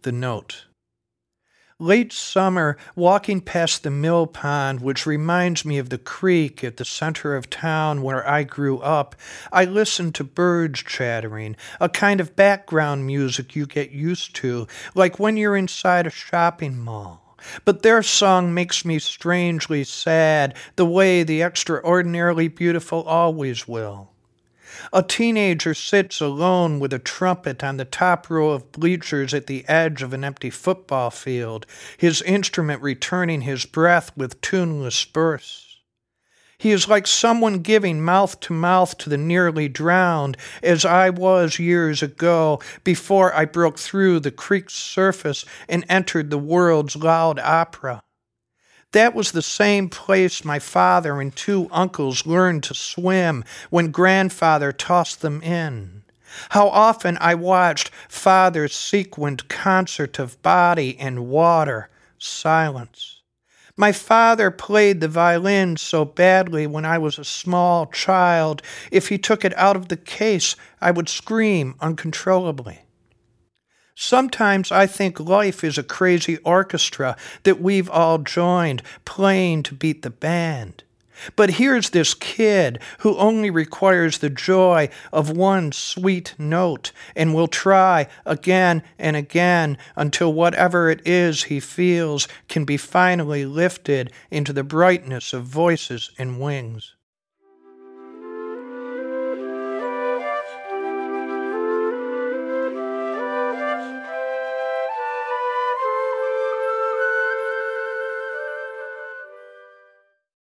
The Note. Late summer, walking past the mill pond, which reminds me of the creek at the center of town where I grew up, I listened to birds chattering, a kind of background music you get used to, like when you're inside a shopping mall. But their song makes me strangely sad, the way the extraordinarily beautiful always will. A teenager sits alone with a trumpet on the top row of bleachers at the edge of an empty football field, his instrument returning his breath with tuneless bursts. He is like someone giving mouth to the nearly drowned, as I was years ago, before I broke through the creek's surface and entered the world's loud opera. That was the same place my father and two uncles learned to swim when grandfather tossed them in. How often I watched father's sequined concert of body and water, silence. My father played the violin so badly when I was a small child, if he took it out of the case, I would scream uncontrollably. Sometimes I think life is a crazy orchestra that we've all joined, playing to beat the band. But here's this kid who only requires the joy of one sweet note and will try again and again until whatever it is he feels can be finally lifted into the brightness of voices and wings.